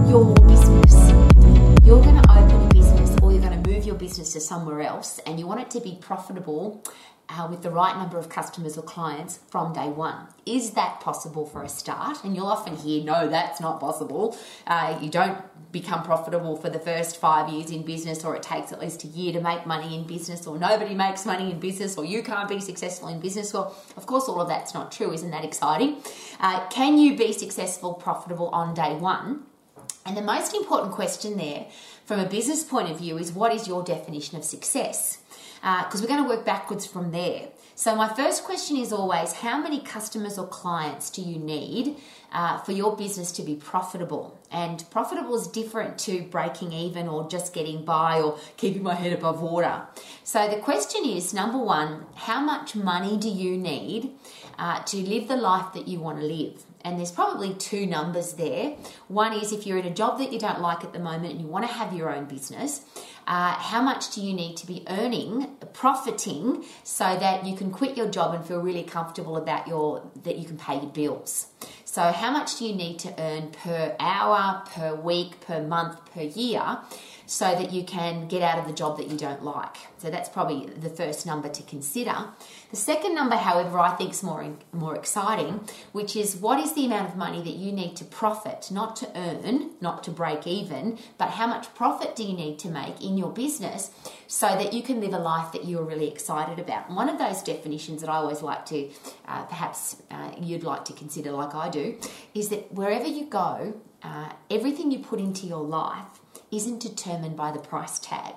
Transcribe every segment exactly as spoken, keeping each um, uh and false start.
your business. You're going to open a business, or you're going to move your business to somewhere else, and you want it to be profitable uh, with the right number of customers or clients from day one. Is that possible for a start? And you'll often hear, no, that's not possible. Uh, you don't become profitable for the first five years in business, or it takes at least a year to make money in business, or nobody makes money in business, or you can't be successful in business. Well, of course, all of that's not true. Isn't that exciting? Uh, can you be successful, profitable on day one? And the most important question there from a business point of view is, what is your definition of success? Because uh, we're going to work backwards from there. So my first question is always, how many customers or clients do you need uh, for your business to be profitable? And profitable is different to breaking even or just getting by or keeping my head above water. So the question is, number one, how much money do you need uh, to live the life that you want to live? And there's probably two numbers there. One is, if you're in a job that you don't like at the moment and you want to have your own business, uh, how much do you need to be earning, profiting, so that you can quit your job and feel really comfortable about your that you can pay your bills? So how much do you need to earn per hour, per week, per month, per year, so that you can get out of the job that you don't like? So that's probably the first number to consider. The second number, however, I think is more, more exciting, which is, what is the amount of money that you need to profit, not to earn, not to break even, but how much profit do you need to make in your business so that you can live a life that you're really excited about? And one of those definitions that I always like to, uh, perhaps uh, you'd like to consider like I do, is that wherever you go, uh, everything you put into your life isn't determined by the price tag.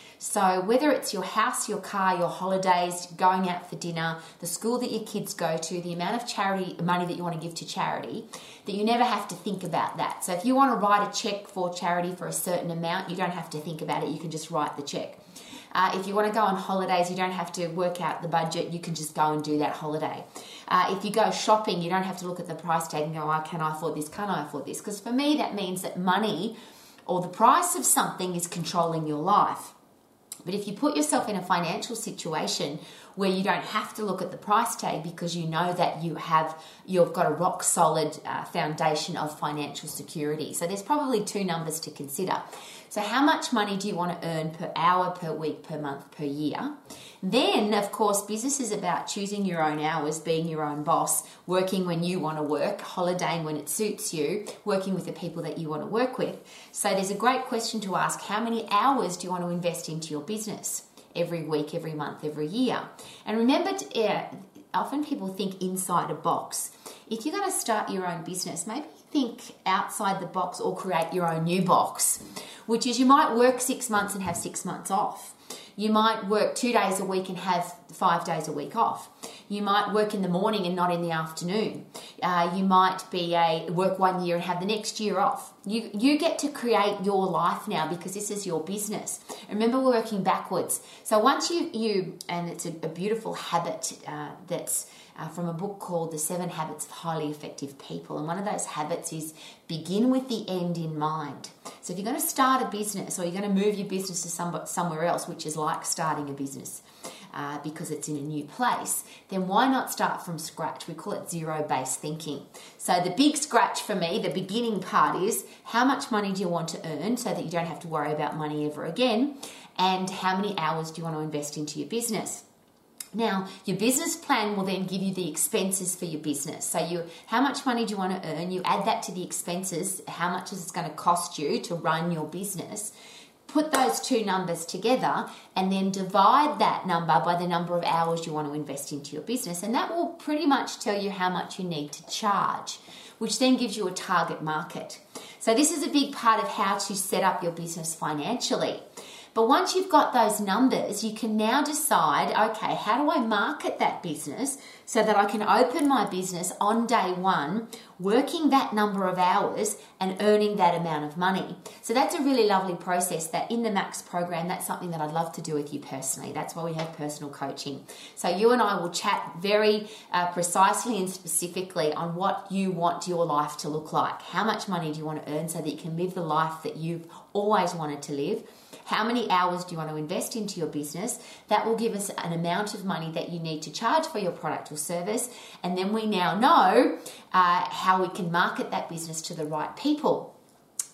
So whether it's your house, your car, your holidays, going out for dinner, the school that your kids go to, the amount of charity money that you want to give to charity, that you never have to think about that. So if you want to write a check for charity for a certain amount, you don't have to think about it. You can just write the check. Uh, if you want to go on holidays, you don't have to work out the budget. You can just go and do that holiday. Uh, if you go shopping, you don't have to look at the price tag and go, oh, can I afford this? Can I afford this? Because for me, that means that money or the price of something is controlling your life. But if you put yourself in a financial situation where you don't have to look at the price tag, because you know that you have, you've got a rock solid uh, foundation of financial security. So there's probably two numbers to consider. So how much money do you want to earn per hour, per week, per month, per year? Then, of course, business is about choosing your own hours, being your own boss, working when you want to work, holidaying when it suits you, working with the people that you want to work with. So there's a great question to ask, how many hours do you want to invest into your business? Every week, every month, every year. And remember, to, uh, often people think inside a box. If you're going to start your own business, maybe think outside the box or create your own new box, which is, you might work six months and have six months off. You might work two days a week and have five days a week off. You might work in the morning and not in the afternoon. Uh, you might be a work one year and have the next year off. You you get to create your life now, because this is your business. Remember, we're working backwards. So once you, you and it's a, a beautiful habit uh, that's uh, from a book called The Seven Habits of Highly Effective People. And one of those habits is begin with the end in mind. So if you're going to start a business, or you're going to move your business to some, somewhere else, which is like starting a business, Uh, because it's in a new place, then why not start from scratch? We call it zero-based thinking. So the big scratch for me, the beginning part, is how much money do you want to earn so that you don't have to worry about money ever again, and how many hours do you want to invest into your business? Now, your business plan will then give you the expenses for your business. So you, how much money do you want to earn? You add that to the expenses. How much is it going to cost you to run your business? Put those two numbers together and then divide that number by the number of hours you want to invest into your business. And that will pretty much tell you how much you need to charge, which then gives you a target market. So this is a big part of how to set up your business financially. But once you've got those numbers, you can now decide, okay, how do I market that business so that I can open my business on day one, working that number of hours and earning that amount of money? So that's a really lovely process that in the Max program, that's something that I'd love to do with you personally. That's why we have personal coaching. So you and I will chat very uh, precisely and specifically on what you want your life to look like. How much money do you want to earn so that you can live the life that you've always wanted to live? How many hours do you want to invest into your business? That will give us an amount of money that you need to charge for your product or service. And then we now know uh, how we can market that business to the right people.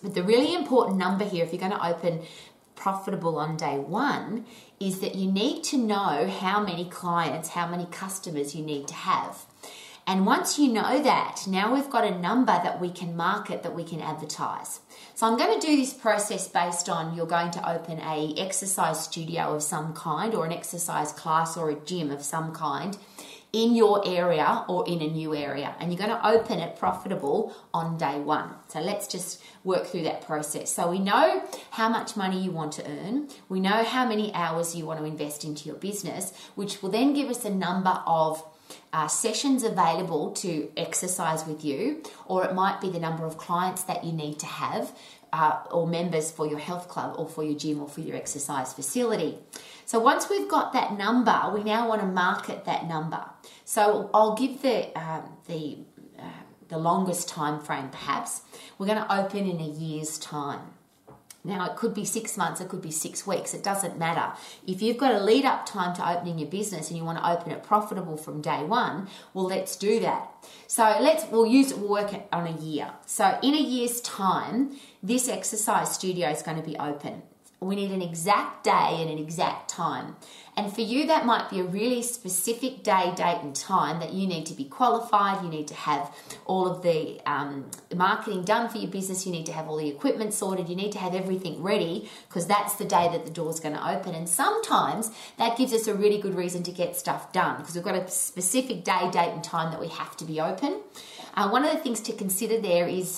But the really important number here, if you're going to open profitable on day one, is that you need to know how many clients, how many customers you need to have. And once you know that, now we've got a number that we can market, that we can advertise. So I'm going to do this process based on you're going to open a exercise studio of some kind, or an exercise class or a gym of some kind in your area or in a new area, and you're going to open it profitable on day one. So let's just work through that process. So we know how much money you want to earn. We know how many hours you want to invest into your business, which will then give us a number of Uh, sessions available to exercise with you, or it might be the number of clients that you need to have, uh, or members for your health club or for your gym or for your exercise facility. So once we've got that number, we now want to market that number. So I'll give the uh, the uh, the longest time frame perhaps. We're going to open in a year's time. Now, it could be six months, it could be six weeks, it doesn't matter. If you've got a lead up time to opening your business and you want to open it profitable from day one, well, let's do that. So let's, we'll use it, we'll work it on a year. So in a year's time, this exercise studio is going to be open. We need an exact day and an exact time. And for you, that might be a really specific day, date and time that you need to be qualified. You need to have all of the um, marketing done for your business. You need to have all the equipment sorted. You need to have everything ready, because that's the day that the door's going to open. And sometimes that gives us a really good reason to get stuff done, because we've got a specific day, date and time that we have to be open. Uh, one of the things to consider there is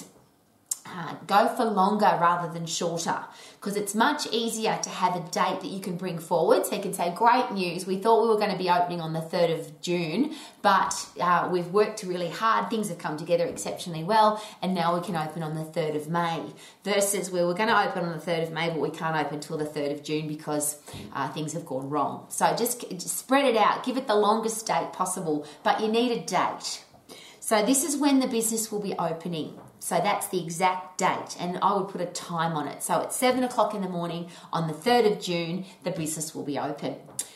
Uh, go for longer rather than shorter, because it's much easier to have a date that you can bring forward. So you can say, great news, we thought we were going to be opening on the third of June, but uh, we've worked really hard, things have come together exceptionally well, and now we can open on the third of May, versus we were going to open on the third of May, but we can't open until the third of June because uh, things have gone wrong. So just, just spread it out, give it the longest date possible, but you need a date. So this is when the business will be opening. So that's the exact date, and I would put a time on it. So at seven o'clock in the morning on the third of June, the business will be open.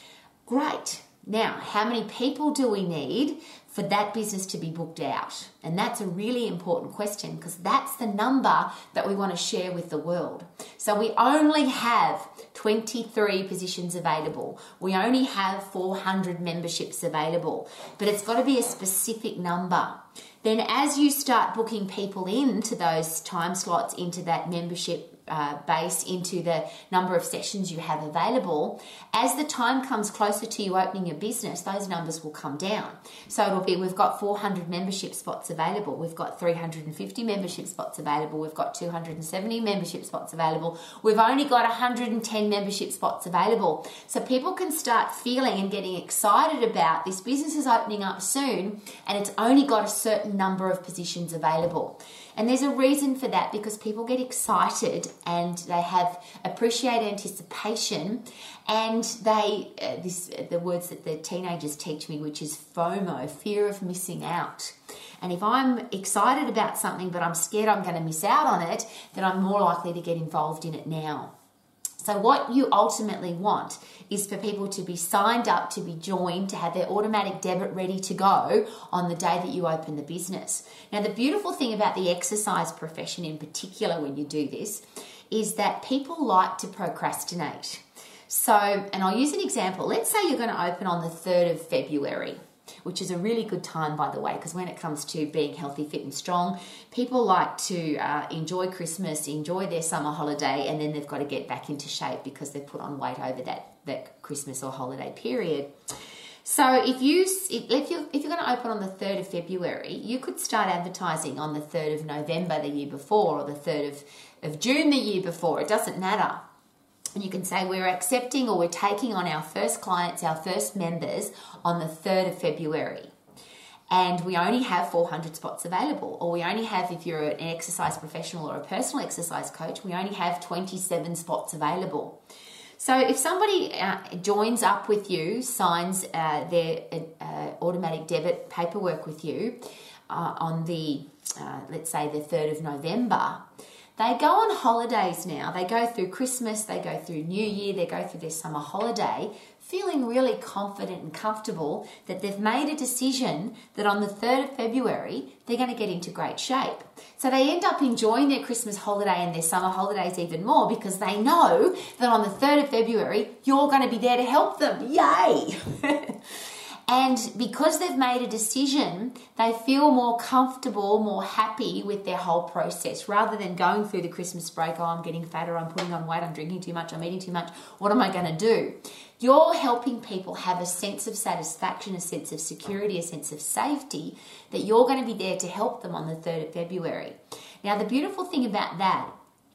Great. Now, how many people do we need for that business to be booked out? And that's a really important question, because that's the number that we want to share with the world. So we only have twenty-three positions available. We only have four hundred memberships available, but it's got to be a specific number. Then as you start booking people into those time slots, into that membership uh, base, into the number of sessions you have available, as the time comes closer to you opening your business, those numbers will come down. So it'll be, we've got four hundred membership spots available, we've got three hundred fifty membership spots available, we've got two hundred seventy membership spots available, we've only got one hundred ten membership spots available. So people can start feeling and getting excited about this business is opening up soon, and it's only got a certain number of positions available. And there's a reason for that, because people get excited and they have appreciate anticipation, and they uh, this uh, the words that the teenagers teach me, which is FOMO, fear of missing out. And if I'm excited about something but I'm scared I'm going to miss out on it, then I'm more likely to get involved in it now. So what you ultimately want is for people to be signed up, to be joined, to have their automatic debit ready to go on the day that you open the business. Now, the beautiful thing about the exercise profession in particular when you do this is that people like to procrastinate. So, and I'll use an example. Let's say you're going to open on the third of February, which is a really good time, by the way, because when it comes to being healthy, fit and strong, people like to uh, enjoy Christmas, enjoy their summer holiday, and then they've got to get back into shape because they've put on weight over that, that Christmas or holiday period. So if, you, if, you're, if you're going to open on the third of February, you could start advertising on the third of November the year before, or the third of, of June the year before. It doesn't matter. And you can say we're accepting, or we're taking on our first clients, our first members on the third of February. And we only have four hundred spots available. Or we only have, if you're an exercise professional or a personal exercise coach, we only have twenty-seven spots available. So if somebody uh, joins up with you, signs uh, their uh, automatic debit paperwork with you uh, on the, uh, let's say the third of November, they go on holidays now. They go through Christmas, they go through New Year, they go through their summer holiday feeling really confident and comfortable that they've made a decision that on the third of February, they're going to get into great shape. So they end up enjoying their Christmas holiday and their summer holidays even more because they know that on the third of February, you're going to be there to help them. Yay! And because they've made a decision, they feel more comfortable, more happy with their whole process rather than going through the Christmas break, oh, I'm getting fatter, I'm putting on weight, I'm drinking too much, I'm eating too much, what am I going to do? You're helping people have a sense of satisfaction, a sense of security, a sense of safety that you're going to be there to help them on the third of February. Now, the beautiful thing about that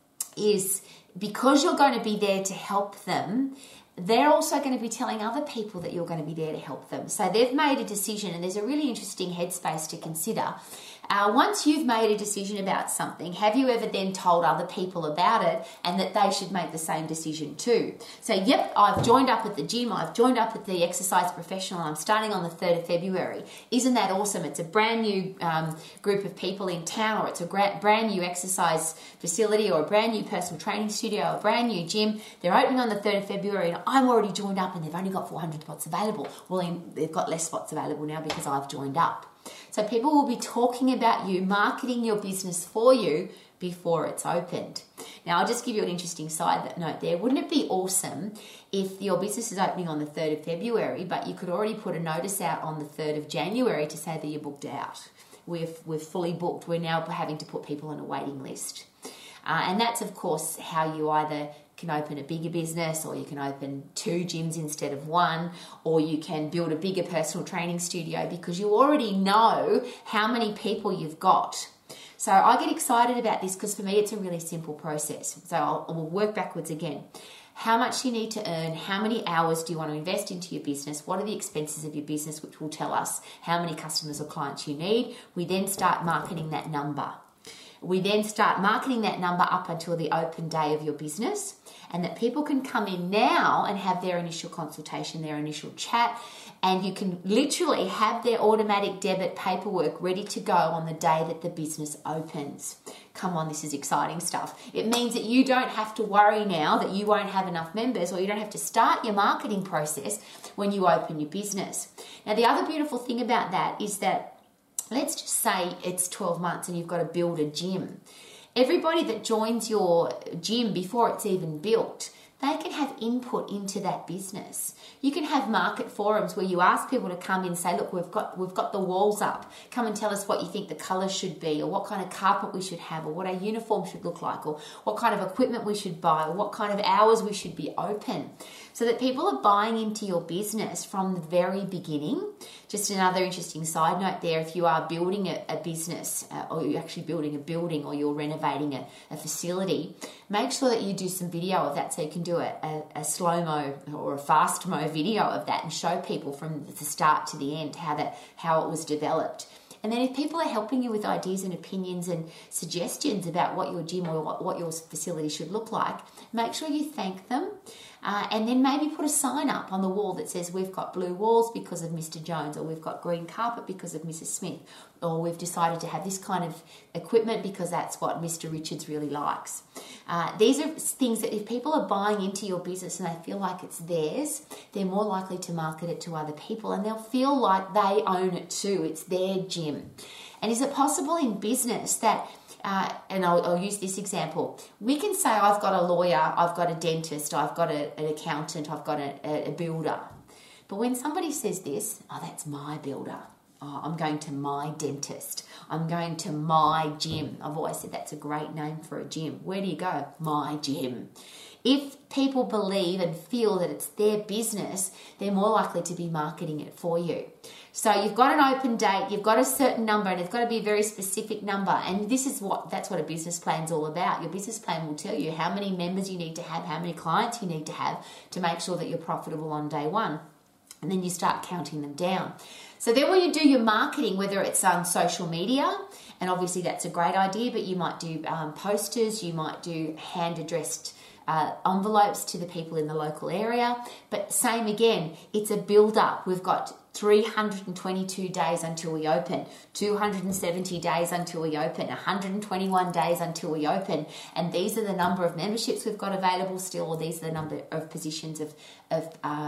is because you're going to be there to help them, they're also going to be telling other people that you're going to be there to help them. So they've made a decision, and there's a really interesting headspace to consider. Uh, once you've made a decision about something, have you ever then told other people about it and that they should make the same decision too? So, yep, I've joined up at the gym, I've joined up at the exercise professional, I'm starting on the third of February. Isn't that awesome? It's a brand new um, group of people in town, or it's a gra- brand new exercise facility, or a brand new personal training studio, a brand new gym. They're opening on the third of February and I'm already joined up and they've only got four hundred spots available. Well, they've got less spots available now because I've joined up. So people will be talking about you, marketing your business for you before it's opened. Now, I'll just give you an interesting side note there. Wouldn't it be awesome if your business is opening on the third of February, but you could already put a notice out on the third of January to say that you're booked out? We've, we've fully booked. We're now having to put people on a waiting list. Uh, and that's, of course, how you either can open a bigger business, or you can open two gyms instead of one, or you can build a bigger personal training studio because you already know how many people you've got. So I get excited about this because for me it's a really simple process. So I'll, I'll work backwards again. How much you need to earn, how many hours do you want to invest into your business, what are the expenses of your business, which will tell us how many customers or clients you need. We then start marketing that number. We then start marketing that number up until the open day of your business, and that people can come in now and have their initial consultation, their initial chat, and you can literally have their automatic debit paperwork ready to go on the day that the business opens. Come on, this is exciting stuff. It means that you don't have to worry now that you won't have enough members, or you don't have to start your marketing process when you open your business. Now, the other beautiful thing about that is that let's just say it's twelve months and you've got to build a gym. Everybody that joins your gym before it's even built, they can have input into that business. You can have market forums where you ask people to come in and say, look, we've got we've got the walls up. Come and tell us what you think the colours should be, or what kind of carpet we should have, or what our uniform should look like, or what kind of equipment we should buy, or what kind of hours we should be open. So that people are buying into your business from the very beginning. Just another interesting side note there, if you are building a, a business, uh, or you're actually building a building, or you're renovating a, a facility, make sure that you do some video of that so you can do a, a, a slow-mo or a fast-mo video of that and show people from the start to the end how that how it was developed. And then if people are helping you with ideas and opinions and suggestions about what your gym or what, what your facility should look like, make sure you thank them. Uh, and then maybe put a sign up on the wall that says we've got blue walls because of Mister Jones, or we've got green carpet because of Missus Smith, or we've decided to have this kind of equipment because that's what Mister Richards really likes. Uh, these are things that if people are buying into your business and they feel like it's theirs, they're more likely to market it to other people, and they'll feel like they own it too. It's their gym. And is it possible in business that Uh, and I'll, I'll use this example. We can say I've got a lawyer, I've got a dentist, I've got a, an accountant, I've got a, a builder. But when somebody says this, oh, that's my builder. Oh, I'm going to my dentist. I'm going to my gym. I've always said that's a great name for a gym. Where do you go? My gym. If people believe and feel that it's their business, they're more likely to be marketing it for you. So you've got an open date, you've got a certain number, and it's got to be a very specific number. And this is what that's what a business plan's all about. Your business plan will tell you how many members you need to have, how many clients you need to have to make sure that you're profitable on day one. And then you start counting them down. So then when you do your marketing, whether it's on social media, and obviously that's a great idea, but you might do um, posters, you might do hand-addressed Uh, envelopes to the people in the local area. But same again, it's a build-up. We've got three hundred twenty-two days until we open, two hundred seventy days until we open, one hundred twenty-one days until we open, and these are the number of memberships we've got available still, or these are the number of positions of, of uh,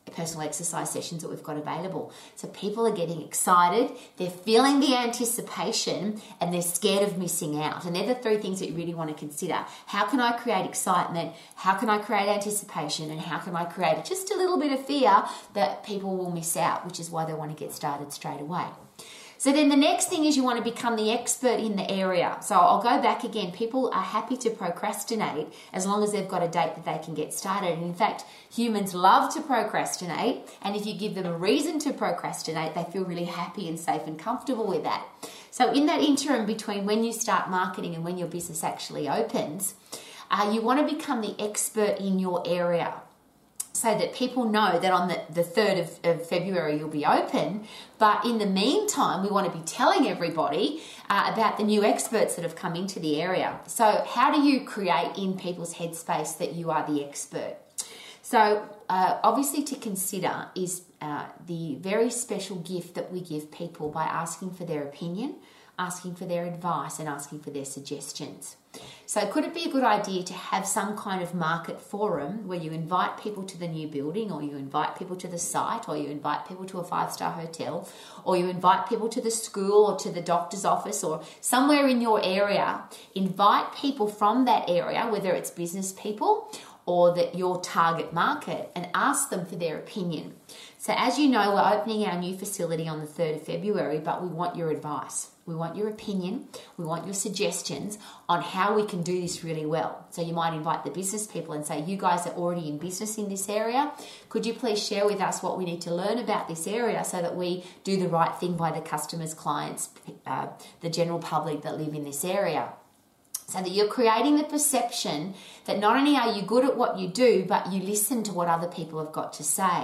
personal exercise sessions that we've got available. So people are getting excited, they're feeling the anticipation, and they're scared of missing out. And they're the three things that you really want to consider. How can I create excitement? How can I create anticipation? And how can I create just a little bit of fear that people will miss out, which is why they want to get started straight away. So then the next thing is you want to become the expert in the area. So I'll go back again. People are happy to procrastinate as long as they've got a date that they can get started. And in fact, humans love to procrastinate. And if you give them a reason to procrastinate, they feel really happy and safe and comfortable with that. So in that interim between when you start marketing and when your business actually opens, uh, you want to become the expert in your area, so that people know that on the, the third of, of February you'll be open. But in the meantime, we want to be telling everybody uh, about the new experts that have come into the area. So how do you create in people's headspace that you are the expert? So uh, obviously to consider is uh, the very special gift that we give people by asking for their opinion, asking for their advice, and asking for their suggestions. So could it be a good idea to have some kind of market forum where you invite people to the new building, or you invite people to the site, or you invite people to a five-star hotel, or you invite people to the school or to the doctor's office or somewhere in your area? Invite people from that area, whether it's business people or that your target market, and ask them for their opinion. So as you know, we're opening our new facility on the third of February, but we want your advice. We want your opinion. We want your suggestions on how we can do this really well. So you might invite the business people and say, you guys are already in business in this area. Could you please share with us what we need to learn about this area so that we do the right thing by the customers, clients, uh, the general public that live in this area? So that you're creating the perception that not only are you good at what you do, but you listen to what other people have got to say.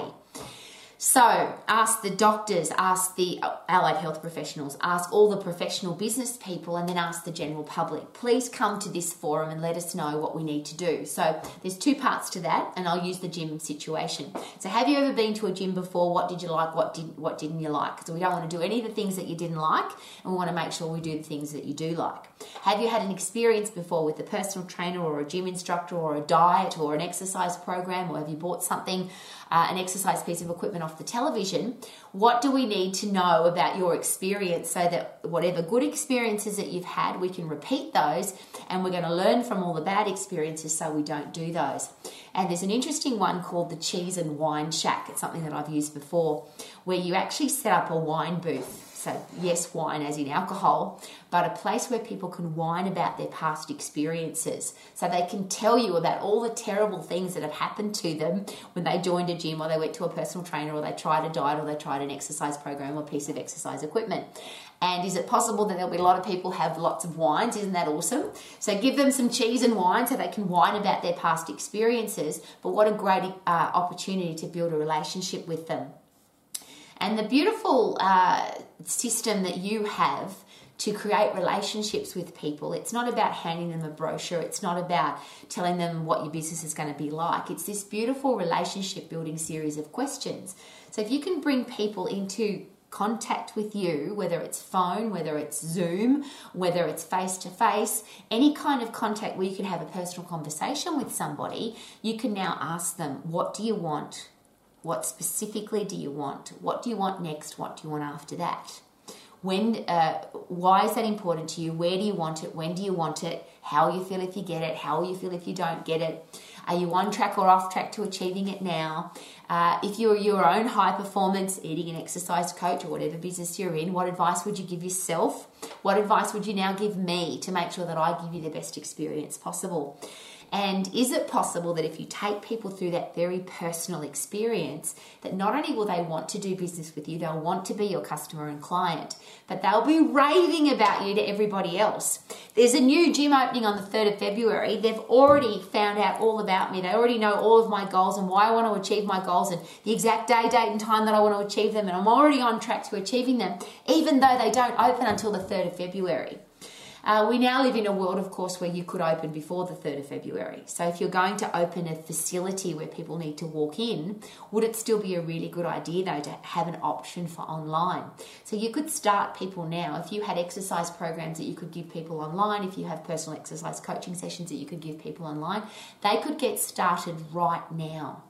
So ask the doctors, ask the allied health professionals, ask all the professional business people, and then ask the general public. Please come to this forum and let us know what we need to do. So there's two parts to that, and I'll use the gym situation. So have you ever been to a gym before? What did you like? What did what didn't you like? Because we don't want to do any of the things that you didn't like, and we want to make sure we do the things that you do like. Have you had an experience before with a personal trainer or a gym instructor or a diet or an exercise program, or have you bought something, uh, an exercise piece of equipment off the television? What do we need to know about your experience so that whatever good experiences that you've had, we can repeat those, and we're going to learn from all the bad experiences so we don't do those. And there's an interesting one called the Cheese and Wine Shack. It's something that I've used before, where you actually set up a wine booth. So yes, wine as in alcohol, but a place where people can whine about their past experiences. So they can tell you about all the terrible things that have happened to them when they joined a gym, or they went to a personal trainer, or they tried a diet, or they tried an exercise program or piece of exercise equipment. And is it possible that there'll be a lot of people have lots of wines? Isn't that awesome? So give them some cheese and wine so they can whine about their past experiences. But what a great uh, opportunity to build a relationship with them. And the beautiful uh, system that you have to create relationships with people, it's not about handing them a brochure. It's not about telling them what your business is going to be like. It's this beautiful relationship building series of questions. So if you can bring people into contact with you, whether it's phone, whether it's Zoom, whether it's face-to-face, any kind of contact where you can have a personal conversation with somebody, you can now ask them, what do you want? What specifically do you want? What do you want next? What do you want after that? When, uh, why is that important to you? Where do you want it? When do you want it? How will you feel if you get it? How will you feel if you don't get it? Are you on track or off track to achieving it now? Uh, if you're your own high performance eating and exercise coach, or whatever business you're in, what advice would you give yourself? What advice would you now give me to make sure that I give you the best experience possible? And is it possible that if you take people through that very personal experience, that not only will they want to do business with you, they'll want to be your customer and client, but they'll be raving about you to everybody else. There's a new gym opening on the third of February. They've already found out all about me. They already know all of my goals and why I want to achieve my goals and the exact day, date and time that I want to achieve them. And I'm already on track to achieving them, even though they don't open until the third of February. Uh, we now live in a world, of course, where you could open before the third of February. So if you're going to open a facility where people need to walk in, would it still be a really good idea, though, to have an option for online? So you could start people now. If you had exercise programs that you could give people online, if you have personal exercise coaching sessions that you could give people online, they could get started right now.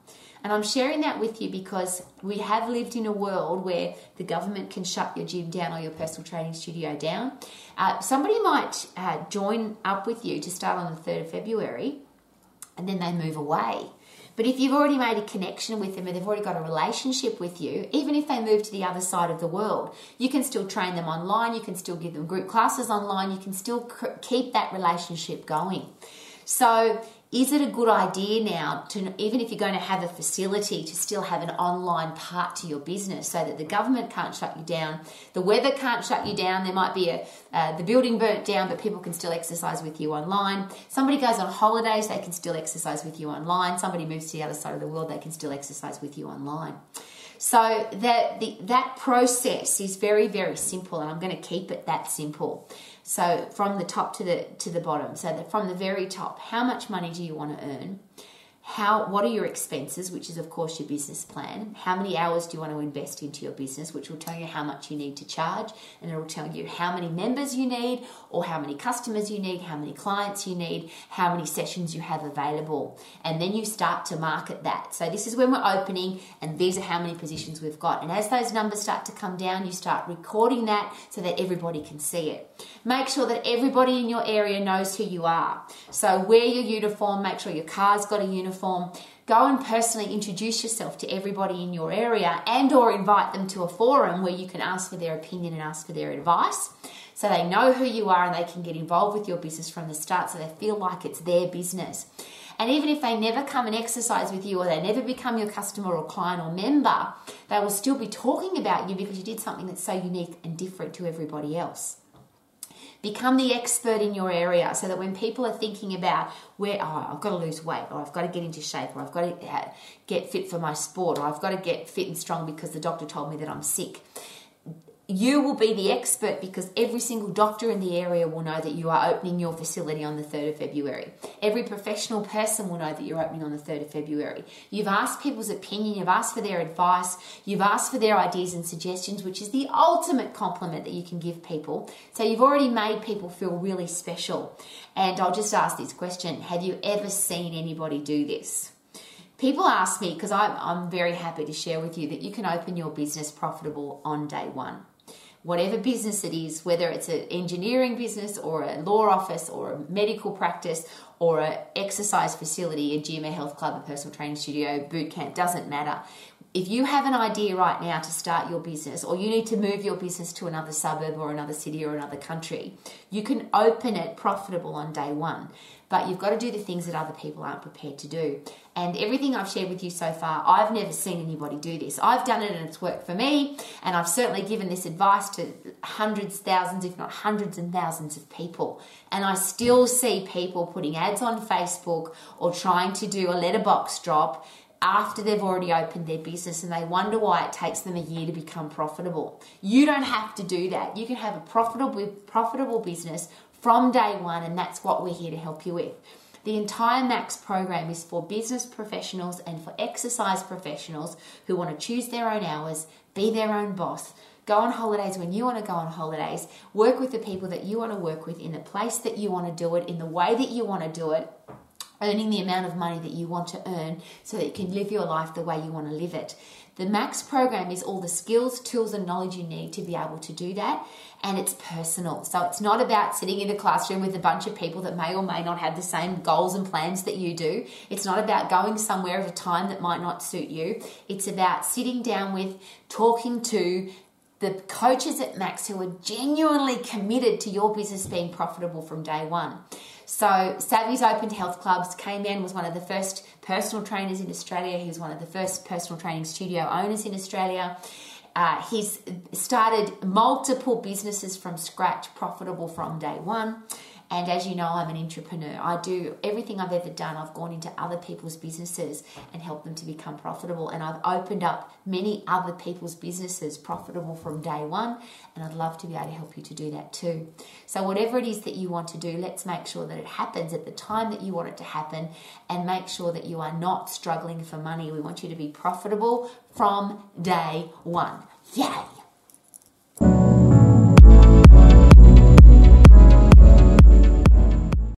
And I'm sharing that with you because we have lived in a world where the government can shut your gym down or your personal training studio down. Uh, somebody might uh, join up with you to start on the third of February and then they move away. But if you've already made a connection with them and they've already got a relationship with you, even if they move to the other side of the world, you can still train them online, you can still give them group classes online, you can still keep that relationship going. So is it a good idea now to, even if you're going to have a facility, to still have an online part to your business so that the government can't shut you down, the weather can't shut you down, there might be a uh, the building burnt down but people can still exercise with you online. Somebody goes on holidays, they can still exercise with you online. Somebody moves to the other side of the world, they can still exercise with you online. So that the, that process is very, very simple, and I'm going to keep it that simple. So from the top to the to the bottom. So that from the very top, how much money do you want to earn? How, what are your expenses, which is of course your business plan? How many hours do you want to invest into your business, which will tell you how much you need to charge, and it will tell you how many members you need, or how many customers you need, how many clients you need, how many sessions you have available. And then you start to market that. So this is when we're opening, and these are how many positions we've got. And as those numbers start to come down, you start recording that so that everybody can see it. Make sure that everybody in your area knows who you are. So wear your uniform, make sure your car's got a uniform. Go and personally introduce yourself to everybody in your area, and or invite them to a forum where you can ask for their opinion and ask for their advice, so they know who you are and they can get involved with your business from the start, so they feel like it's their business. And even if they never come and exercise with you, or they never become your customer or client or member, they will still be talking about you because you did something that's so unique and different to everybody else. Become the expert in your area, so that when people are thinking about where, oh, I've got to lose weight, or I've got to get into shape, or I've got to get fit for my sport, or I've got to get fit and strong because the doctor told me that I'm sick. You will be the expert because every single doctor in the area will know that you are opening your facility on the third of February. Every professional person will know that you're opening on the third of February. You've asked people's opinion, you've asked for their advice, you've asked for their ideas and suggestions, which is the ultimate compliment that you can give people. So you've already made people feel really special. And I'll just ask this question: have you ever seen anybody do this? People ask me, because I'm, I'm very happy to share with you that you can open your business profitable on day one. Whatever business it is, whether it's an engineering business or a law office or a medical practice or an exercise facility, a gym, a health club, a personal training studio, boot camp, doesn't matter. If you have an idea right now to start your business, or you need to move your business to another suburb or another city or another country, you can open it profitable on day one. But you've got to do the things that other people aren't prepared to do. And everything I've shared with you so far, I've never seen anybody do this. I've done it and it's worked for me. And I've certainly given this advice to hundreds, thousands, if not hundreds and thousands of people. And I still see people putting ads on Facebook or trying to do a letterbox drop after they've already opened their business, and they wonder why it takes them a year to become profitable. You don't have to do that. You can have a profitable, profitable business from day one, and that's what we're here to help you with. The entire Max program is for business professionals and for exercise professionals who want to choose their own hours, be their own boss, go on holidays when you want to go on holidays, work with the people that you want to work with in the place that you want to do it, in the way that you want to do it, earning the amount of money that you want to earn so that you can live your life the way you want to live it. The Max program is all the skills, tools, and knowledge you need to be able to do that, and it's personal. So it's not about sitting in a classroom with a bunch of people that may or may not have the same goals and plans that you do. It's not about going somewhere at a time that might not suit you. It's about sitting down with, talking to the coaches at Max who are genuinely committed to your business being profitable from day one. So Savvy's opened health clubs. K-Man was one of the first personal trainers in Australia. He was one of the first personal training studio owners in Australia. Uh, he's started multiple businesses from scratch, profitable from day one. And as you know, I'm an entrepreneur. I do everything I've ever done. I've gone into other people's businesses and helped them to become profitable. And I've opened up many other people's businesses profitable from day one. And I'd love to be able to help you to do that too. So whatever it is that you want to do, let's make sure that it happens at the time that you want it to happen, and make sure that you are not struggling for money. We want you to be profitable from day one. Yay!